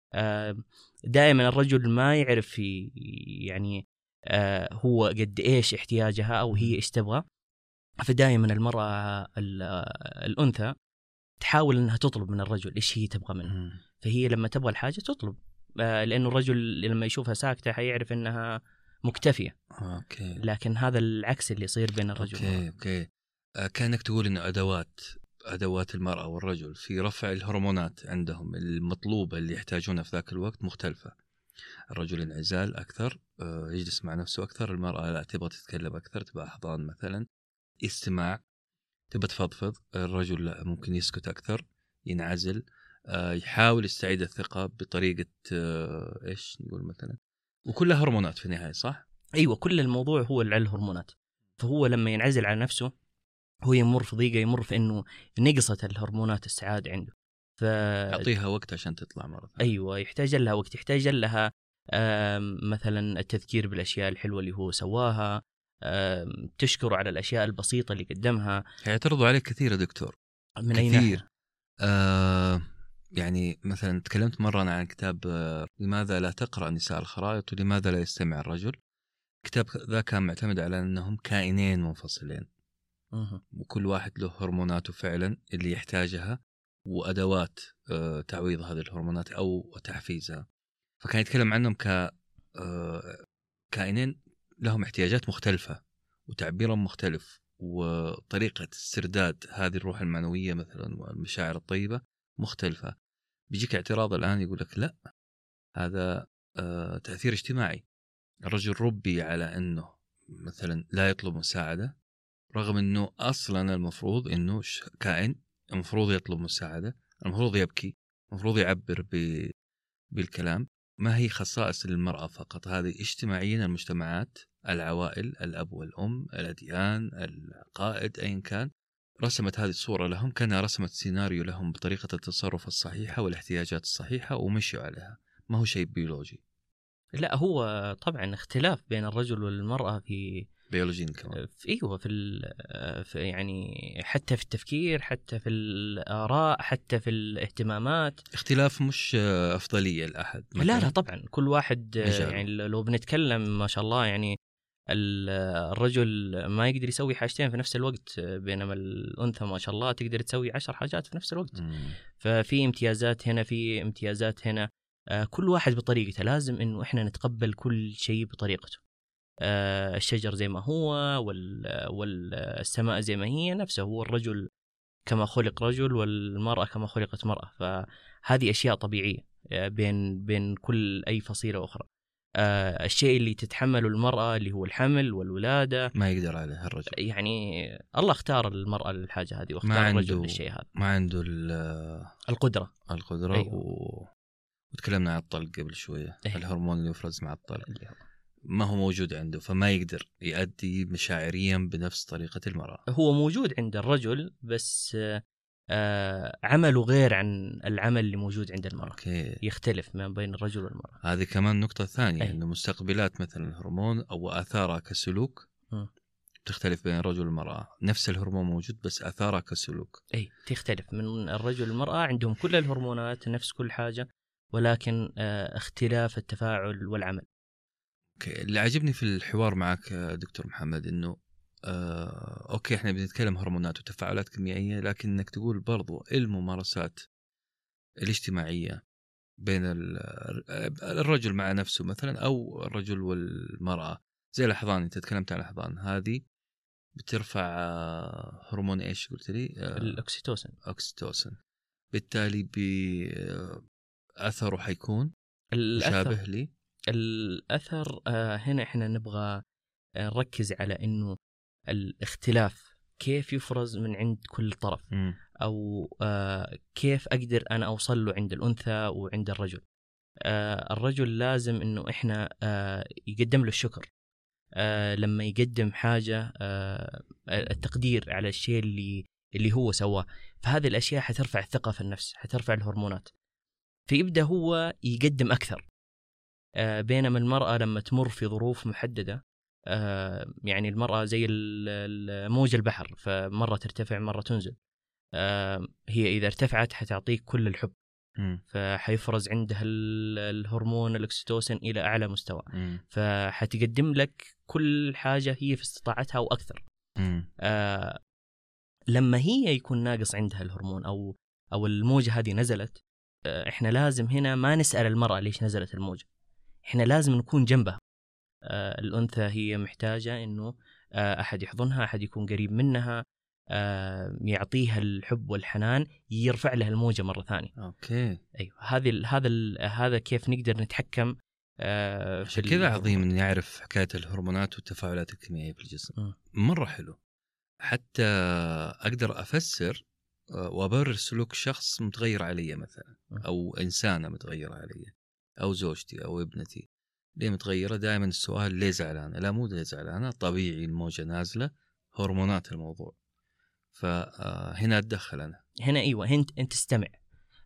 Speaker 2: دائما الرجل ما يعرف يعني هو قد إيش احتياجها أو هي إيش تبغى، فدائما المرأة الأنثى تحاول أنها تطلب من الرجل إيش هي تبغى منه. فهي لما تبغى الحاجة تطلب، لأنه الرجل لما يشوفها ساكتة حيعرف أنها مكتفية. لكن هذا العكس اللي يصير بين الرجل
Speaker 1: أوكي. كأنك تقول إنه أدوات المرأة والرجل في رفع الهرمونات عندهم المطلوبة اللي يحتاجونها في ذاك الوقت مختلفة. الرجل انعزال أكثر، يجلس مع نفسه أكثر. المرأة لا، تبغى تتكلم أكثر، تبغى أحضان مثلا، استماع، تبغى تفضفض. الرجل لا، ممكن يسكت أكثر، ينعزل، يحاول يستعيد الثقة بطريقة إيش نقول مثلا، وكلها هرمونات في النهاية، صح؟
Speaker 2: أيوة، كل الموضوع هو الهرمونات. فهو لما ينعزل على نفسه هو يمر في ضيقة، يمر في إنه نقصت الهرمونات السعادة عنده،
Speaker 1: يعطيها وقت عشان تطلع مرة ثانية.
Speaker 2: أيوة، يحتاج لها وقت، يحتاج لها مثلا التذكير بالأشياء الحلوة اللي هو سواها، تشكره على الأشياء البسيطة اللي قدمها.
Speaker 1: يعترضوا عليك كثير يا دكتور،
Speaker 2: من
Speaker 1: كثير.
Speaker 2: أي ناحية؟
Speaker 1: يعني مثلا تكلمت مرة أنا عن كتاب لماذا لا تقرأ نساء الخرائط ولماذا لا يستمع الرجل. الكتاب ذا كان معتمد على أنهم كائنين منفصلين، وكل واحد له هرموناته فعلا اللي يحتاجها وأدوات تعويض هذه الهرمونات أو تحفيزها. فكان يتكلم عنهم كائنين لهم احتياجات مختلفة وتعبيرهم مختلف، وطريقة استرداد هذه الروح المعنوية مثلا والمشاعر الطيبة مختلفة. بيجيك اعتراض الآن يقول لك لا، هذا تأثير اجتماعي. الرجل ربي على أنه مثلا لا يطلب مساعدة، رغم أنه أصلا المفروض أنه كائن المفروض يطلب مساعدة، المفروض يبكي، المفروض يعبر بالكلام. ما هي خصائص للمرأة فقط، هذه اجتماعيا المجتمعات، العوائل، الأب والأم، الأديان، القائد، أين كان رسمت هذه الصورة لهم، كانها رسمت سيناريو لهم بطريقة التصرف الصحيحة والاحتياجات الصحيحة ومشوا عليها. ما هو شيء بيولوجي.
Speaker 2: لا، هو طبعا اختلاف بين الرجل والمرأة في
Speaker 1: بيولوجيا كمان.
Speaker 2: ايوه، في يعني حتى في التفكير، حتى في الآراء، حتى في الاهتمامات.
Speaker 1: اختلاف مش أفضلية لأحد.
Speaker 2: لا طبعا كل واحد
Speaker 1: مجاله.
Speaker 2: يعني لو بنتكلم ما شاء الله، يعني الرجل ما يقدر يسوي حاجتين في نفس الوقت، بينما الأنثى ما شاء الله تقدر تسوي 10 حاجات في نفس الوقت. ففي امتيازات هنا، في امتيازات هنا، كل واحد بطريقته. لازم إنه إحنا نتقبل كل شيء بطريقته. الشجر زي ما هو، والسماء زي ما هي نفسه، هو الرجل كما خلق رجل والمرأة كما خلقت مرأة. فهذه أشياء طبيعية بين كل أي فصيلة أخرى. الشيء اللي تتحمله المرأة اللي هو الحمل والولادة
Speaker 1: ما يقدر عليه الرجل.
Speaker 2: يعني الله اختار المرأة للحاجة هذه واختار الرجل للشيء هذا.
Speaker 1: ما عنده
Speaker 2: القدرة.
Speaker 1: أيوه. وتكلمنا عن الطلق قبل شوية.
Speaker 2: أيوه.
Speaker 1: الهرمون اللي يفرز مع الطلق ما هو موجود عنده، فما يقدر يؤدي مشاعريا بنفس طريقة المرأة.
Speaker 2: هو موجود عند الرجل بس عمله غير عن العمل اللي موجود عند المرأة.
Speaker 1: أوكي.
Speaker 2: يختلف ما بين الرجل والمرأة.
Speaker 1: هذه كمان نقطة ثانية. إنه مستقبلات مثلا الهرمون أو آثارها كسلوك تختلف بين الرجل والمرأة. نفس الهرمون موجود بس آثارها كسلوك
Speaker 2: تختلف من الرجل والمرأة. عندهم كل الهرمونات نفس كل حاجة، ولكن اختلاف التفاعل والعمل.
Speaker 1: أوكي. اللي عجبني في الحوار معك دكتور محمد إنه أوكي إحنا بنتكلم هرمونات وتفاعلات كيميائية، لكن إنك تقول برضو الممارسات الاجتماعية بين الرجل مع نفسه مثلا أو الرجل والمرأة، زي الأحضان. أنت تكلمت عن الأحضان، هذه بترفع هرمون إيش قلت لي؟ الأكسيتوسين. بالتالي بأثره حيكون مشابه لي.
Speaker 2: الأثر هنا إحنا نبغى نركز على إنه الاختلاف كيف يفرز من عند كل طرف، أو كيف أقدر أنا أوصل له عند الأنثى وعند الرجل. الرجل لازم إنه إحنا يقدم له الشكر لما يقدم حاجة، التقدير على الشيء اللي هو سواه. فهذه الأشياء حترفع الثقة في النفس، حترفع الهرمونات، فيبدأ هو يقدم أكثر. بينما المرأة لما تمر في ظروف محددة، يعني المرأة زي موج البحر، فمرة ترتفع مرة تنزل. هي إذا ارتفعت حتعطيك كل الحب، فحيفرز عندها الهرمون الأكسيتوسين إلى أعلى مستوى، فحتقدم لك كل حاجة هي في استطاعتها وأكثر. لما هي يكون ناقص عندها الهرمون أو الموجة هذه نزلت، إحنا لازم هنا ما نسأل المرأة ليش نزلت الموجة، إحنا لازم نكون جنبها. الأنثى هي محتاجة إنه أحد يحضنها، أحد يكون قريب منها، يعطيها الحب والحنان، يرفع لها الموجة مرة ثانية.
Speaker 1: أوكي.
Speaker 2: أيوة، هذا كيف نقدر نتحكم.
Speaker 1: عشان كذا عظيم إن يعرف حكاية الهرمونات والتفاعلات الكيميائية في الجسم. مرة حلو. حتى أقدر أفسر وأبرر سلوك شخص متغير علي مثلا، أو إنسانة متغيرة علي، أو زوجتي أو ابنتي ليه متغيرة. دائما السؤال ليه زعلانة؟ لا، مو ليه زعلانة، طبيعي الموجة نازلة، هرمونات الموضوع. فهنا أتدخل أنا.
Speaker 2: هنا أيوة، أنت تستمع.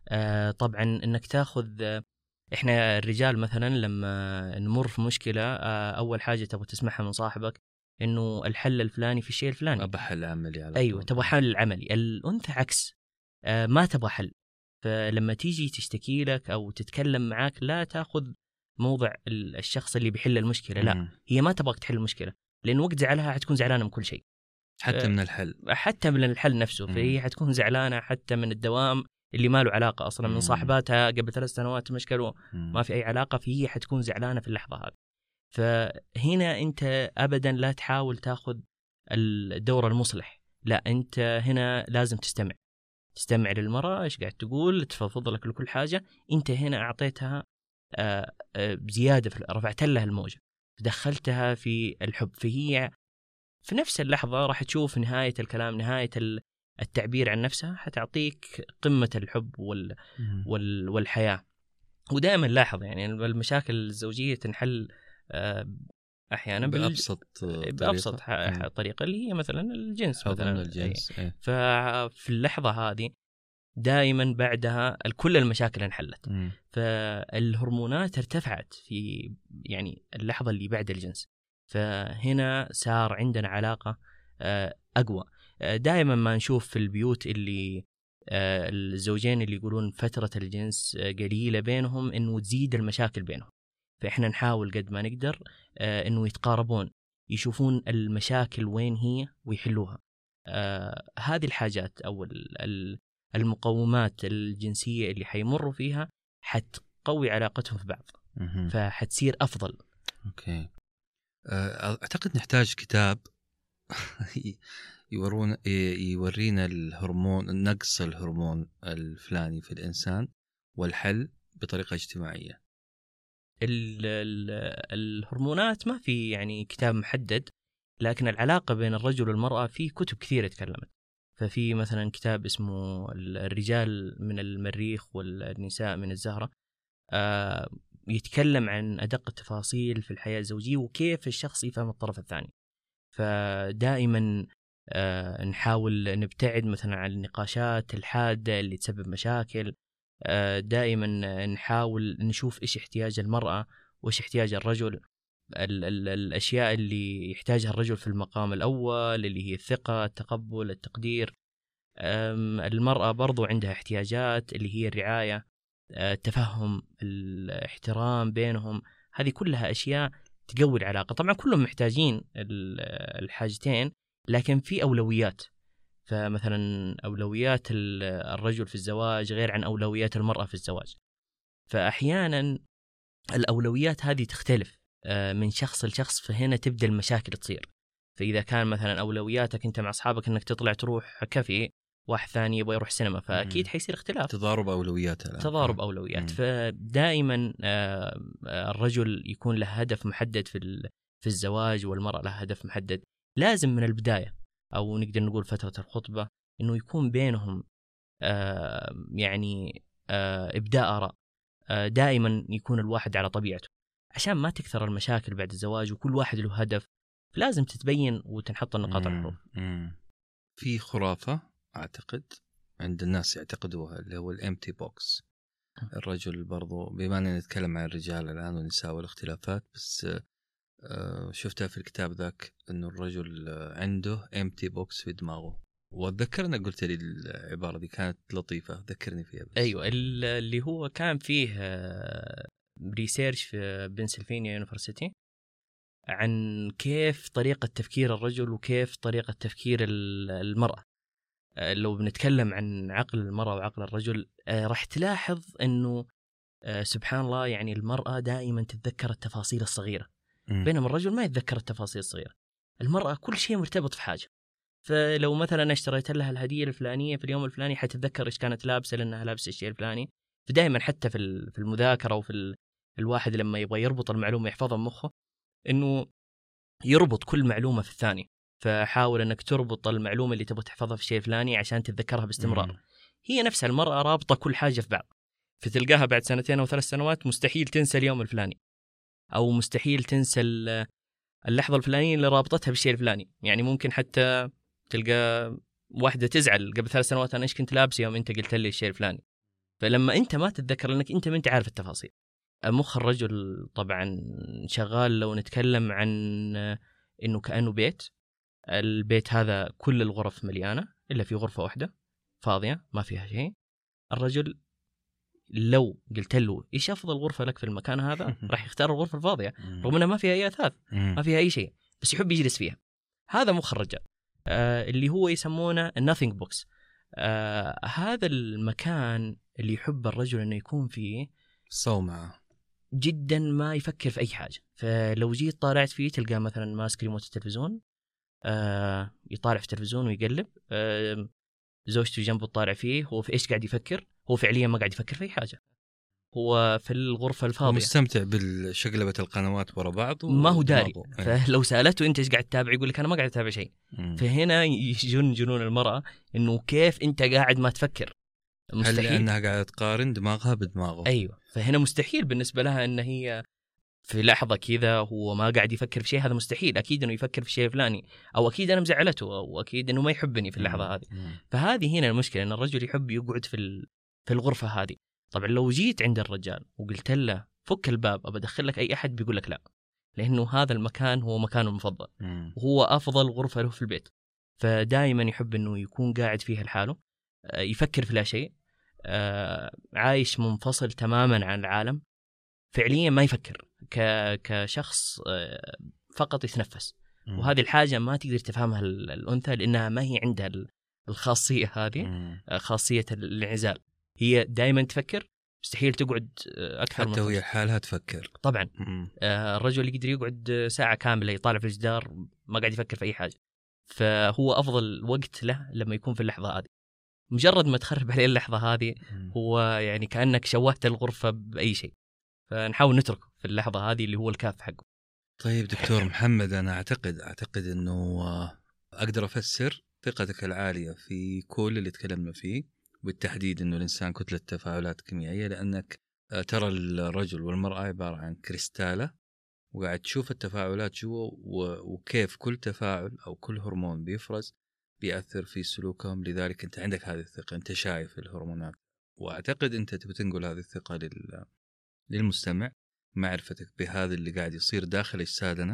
Speaker 2: طبعا انك تاخذ احنا الرجال مثلا لما نمر في مشكله اول حاجه تبغى تسمعها من صاحبك انه الحل الفلاني في الشيء الفلاني،
Speaker 1: ابى حل عملي على
Speaker 2: ايوه
Speaker 1: طول.
Speaker 2: تبغى حل عملي. الانثى عكس، ما تبغى حل. فلما تيجي تشتكي لك او تتكلم معاك لا تاخذ موضع الشخص اللي بيحل المشكله، لا هي ما تبغاك تحل المشكله، لان وقت زعلها حتكون زعلانه من كل شيء،
Speaker 1: حتى من الحل،
Speaker 2: حتى من الحل نفسه. فهي حتكون زعلانه حتى من الدوام اللي ما له علاقه اصلا، من صاحباتها قبل 3 سنوات مشكله ما في اي علاقه، فهي حتكون زعلانه في اللحظه هذه. فهنا انت ابدا لا تحاول تاخذ الدور المصلح، لا انت هنا لازم تستمع للمرأة ايش قاعد تقول، تفضفض لك لكل حاجة. انت هنا اعطيتها زيادة، رفعت لها الموجة، دخلتها في الحب، فهي في نفس اللحظة راح تشوف نهاية الكلام، نهاية التعبير عن نفسها، حتعطيك قمة الحب والحياة. ودائما لاحظ يعني المشاكل الزوجية تنحل احيانا
Speaker 1: بابسط
Speaker 2: طريقه اللي هي مثلا الجنس،
Speaker 1: مثلا الجنس.
Speaker 2: ففي اللحظه هذه دائما بعدها كل المشاكل انحلت. فالهرمونات ارتفعت في يعني اللحظه اللي بعد الجنس، فهنا صار عندنا علاقه اقوى. دائما ما نشوف في البيوت اللي الزوجين اللي يقولون فتره الجنس قليله بينهم انه تزيد المشاكل بينهم. فإحنا نحاول قد ما نقدر إنه يتقاربون، يشوفون المشاكل وين هي ويحلوها. هذه الحاجات أو المقومات الجنسية اللي حيمروا فيها حتقوي علاقتهم في بعض، فحتصير أفضل.
Speaker 1: أوكي. أعتقد نحتاج كتاب يورينا الهرمون، نقص الهرمون الفلاني في الإنسان والحل بطريقة اجتماعية.
Speaker 2: الهرمونات ما في يعني كتاب محدد، لكن العلاقة بين الرجل والمرأة في كتب كثيرة تكلمت. ففي مثلا كتاب اسمه الرجال من المريخ والنساء من الزهرة، يتكلم عن أدق التفاصيل في الحياة الزوجية وكيف الشخص يفهم الطرف الثاني. فدائما نحاول نبتعد مثلا عن النقاشات الحادة اللي تسبب مشاكل. دائما نحاول نشوف إيش احتياج المرأة وإيش احتياج الرجل. الأشياء اللي يحتاجها الرجل في المقام الأول اللي هي الثقة، التقبل، التقدير. المرأة برضو عندها احتياجات اللي هي الرعاية، التفهم، الاحترام بينهم. هذه كلها أشياء تقوي العلاقة. طبعا كلهم محتاجين الحاجتين، لكن في أولويات. فمثلا أولويات الرجل في الزواج غير عن أولويات المرأة في الزواج. فأحيانا الأولويات هذه تختلف من شخص لشخص، فهنا تبدأ المشاكل تصير. فإذا كان مثلا أولوياتك أنت مع أصحابك أنك تطلع تروح كافي، واحد ثاني يبغى يروح سينما، فأكيد حيصير اختلاف،
Speaker 1: تضارب أولويات.
Speaker 2: فدائما الرجل يكون له هدف محدد في الزواج، والمرأة له هدف محدد. لازم من البداية أو نقدر نقول فترة الخطبة إنه يكون بينهم يعني إبداء آراء. دائما يكون الواحد على طبيعته عشان ما تكثر المشاكل بعد الزواج، وكل واحد له هدف. لازم تتبين وتنحط النقاط الحروف.
Speaker 1: في خرافة أعتقد عند الناس يعتقدوها اللي هو الامتي بوكس. الرجل برضو، بما أننا نتكلم عن الرجال الآن والنساء والاختلافات، بس شفتها في الكتاب ذاك أنه الرجل عنده امتي بوكس في دماغه. وذكرنا قلت لي العبارة دي كانت لطيفة، ذكرني فيها بس.
Speaker 2: أيوة، اللي هو كان فيه ريسيرش في بنسلفانيا يونيفرسيتي عن كيف طريقة تفكير الرجل وكيف طريقة تفكير المرأة. لو بنتكلم عن عقل المرأة وعقل الرجل، راح تلاحظ أنه سبحان الله، يعني المرأة دائما تتذكر التفاصيل الصغيرة، بينما الرجل ما يتذكر التفاصيل الصغيرة. المرأة كل شيء مرتبط في حاجة. فلو مثلا اشتريت لها الهدية الفلانية في اليوم الفلاني حتتذكر إيش كانت لابسة لأنها لابسة الشيء الفلاني. فدائما حتى في المذاكرة وفي الواحد لما يبغى يربط المعلومة يحفظها بمخه، إنه يربط كل معلومة في الثاني. فحاول أنك تربط المعلومة اللي تبغى تحفظها في الشيء الفلاني عشان تتذكرها باستمرار. هي نفسها المرأة رابطة كل حاجة في بعض، فتلقاها بعد 2 أو 3 سنوات مستحيل تنسى اليوم الفلاني، أو مستحيل تنسى اللحظة الفلانية اللي رابطتها بالشيء الفلاني. يعني ممكن حتى تلقى واحدة تزعل قبل 3 سنوات أنا إيش كنت لابس يوم أنت قلت لي الشيء الفلاني، فلما أنت ما تتذكر لأنك أنت ما أنت عارف التفاصيل. مخ الرجل طبعا شغال، لو نتكلم عن إنه كأنه بيت، البيت هذا كل الغرف مليانة إلا في غرفة واحدة فاضية ما فيها شيء. الرجل لو قلت له إيش أفضل غرفة لك في المكان هذا راح يختار الغرفة الفاضية رغم أنها ما فيها أي أثاث ما فيها أي شيء، بس يحب يجلس فيها. هذا مخ الرجال اللي هو يسمونه nothing box. هذا المكان اللي يحب الرجل أنه يكون فيه
Speaker 1: صومعة
Speaker 2: جدا، ما يفكر في أي حاجة. فلو جيت طالعت فيه تلقاه مثلا ماسك ريموت التلفزيون، يطالع في التلفزيون ويقلب، زوجته جنبه تطالع فيه، هو في إيش قاعد يفكر؟ هو فعليا ما قاعد يفكر في أي حاجة، هو في الغرفة الفاضية
Speaker 1: مستمتع بالشقلبة القنوات ورا بعض
Speaker 2: ما هو داري. فلو سألته أنت إيش قاعد تتابع يقول لك أنا ما قاعد أتابع شيء. فهنا يجون جنون المرأة إنه كيف أنت قاعد ما تفكر. مستحيل،
Speaker 1: هل لأنها قاعدة تقارن دماغها بدماغه.
Speaker 2: أيوة، فهنا مستحيل بالنسبة لها إن هي في لحظة كذا هو ما قاعد يفكر في شيء. هذا مستحيل، أكيد إنه يفكر في شيء فلاني، أو أكيد أنا مزعلته، أو أكيد إنه ما يحبني في اللحظة هذه. فهذه هنا المشكلة، إن الرجل يحب يقعد في الغرفة هذه. طبعا لو جيت عند الرجال وقلت له فك الباب أبى أدخل لك أي أحد، بيقول لك لا، لأنه هذا المكان هو مكانه المفضل وهو أفضل غرفة له في البيت. فدائما يحب إنه يكون قاعد فيها لحاله، يفكر في لا شيء، عايش منفصل تماما عن العالم، فعليا ما يفكر، كشخص فقط يتنفس. وهذه الحاجة ما تقدر تفهمها الأنثى، لأنها ما هي عندها الخاصية هذه، خاصية الانعزال. هي دائما تفكر، مستحيل تقعد أكثر
Speaker 1: حتى وهي حالها تفكر.
Speaker 2: طبعا الرجل يقدر يقعد ساعة كاملة يطالع في الجدار ما قاعد يفكر في أي حاجة. فهو أفضل وقت له لما يكون في اللحظة هذه. مجرد ما تخرب عليه اللحظة هذه هو يعني كأنك شوهت الغرفة بأي شيء. فنحاول نتركه في اللحظة هذه اللي هو الكاف حقه.
Speaker 1: طيب دكتور محمد، أنا أعتقد أنه أقدر أفسر ثقتك العالية في كل اللي تكلمنا فيه، بالتحديد أنه الإنسان كتلة تفاعلات كيميائية، لأنك ترى الرجل والمرأة عبارة عن كريستالة وقاعد تشوف التفاعلات جوا، وكيف كل تفاعل أو كل هرمون بيفرز بيأثر في سلوكهم. لذلك أنت عندك هذه الثقة، أنت شايف الهرمونات، وأعتقد أنت تبي تنقل هذه الثقة للمستمع. معرفتك بهذا اللي قاعد يصير داخل أجسادنا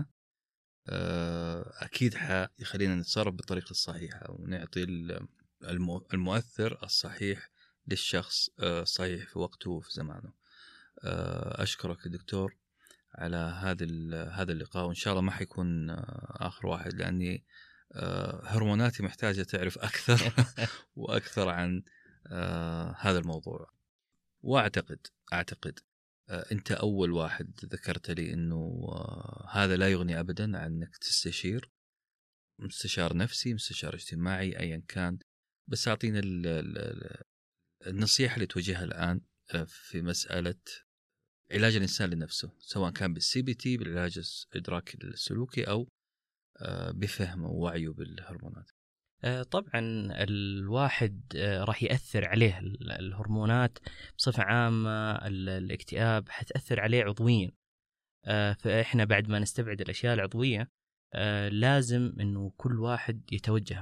Speaker 1: أكيد يخلينا نتصرف بالطريقة الصحيحة ونعطي المؤثر الصحيح للشخص الصحيح في وقته وفي زمانه. أشكرك دكتور على هذا اللقاء، وإن شاء الله ما حيكون آخر واحد، لأني هرموناتي محتاجة تعرف أكثر وأكثر عن هذا الموضوع. وأعتقد أنت أول واحد ذكرت لي أنه هذا لا يغني أبدا عن أنك تستشير مستشار نفسي، مستشار اجتماعي، أيا كان. بس أعطينا النصيحة اللي توجهها الآن في مسألة علاج الإنسان لنفسه، سواء كان بالCBT بالعلاج الإدراكي السلوكي أو بفهمه ووعيه بالهرمونات.
Speaker 2: طبعا الواحد راح يأثر عليه الهرمونات بصفة عامة. الاكتئاب حتأثر عليه عضويا، فإحنا بعد ما نستبعد الأشياء العضوية لازم إنه كل واحد يتوجه.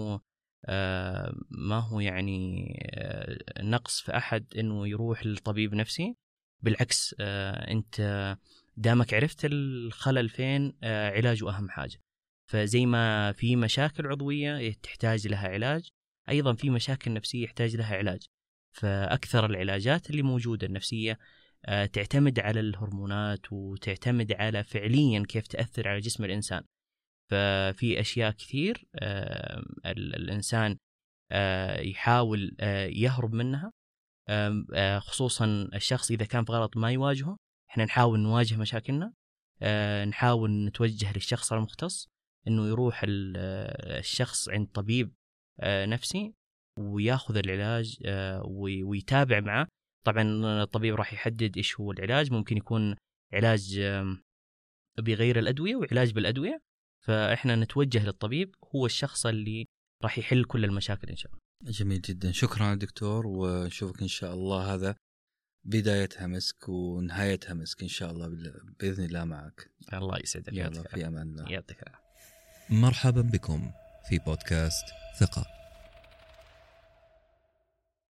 Speaker 2: ما هو يعني نقص في أحد إنه يروح للطبيب نفسي، بالعكس أنت دامك عرفت الخلل فين علاجه أهم حاجة. فزي ما في مشاكل عضوية تحتاج لها علاج، أيضا في مشاكل نفسية يحتاج لها علاج. فأكثر العلاجات اللي موجودة النفسية تعتمد على الهرمونات وتعتمد على فعليا كيف تأثر على جسم الإنسان. ففي أشياء كثير الإنسان يحاول يهرب منها، خصوصا الشخص إذا كان في غلط ما يواجهه. إحنا نحاول نواجه مشاكلنا، نحاول نتوجه للشخص المختص، إنه يروح الشخص عند طبيب نفسي وياخذ العلاج ويتابع معه. طبعا الطبيب راح يحدد إيش هو العلاج، ممكن يكون علاج بغير الأدوية وعلاج بالأدوية. فإحنا نتوجه للطبيب، هو الشخص اللي راح يحل كل المشاكل إن شاء الله.
Speaker 1: جميل جدا، شكرا دكتور، ونشوفك إن شاء الله. هذا بدايتها مسك ونهايتها مسك إن شاء الله بإذن الله معك.
Speaker 2: الله يسعدك.
Speaker 1: يلا في أمان الله.
Speaker 2: يعطيك العافية.
Speaker 1: مرحبا بكم في بودكاست ثقة.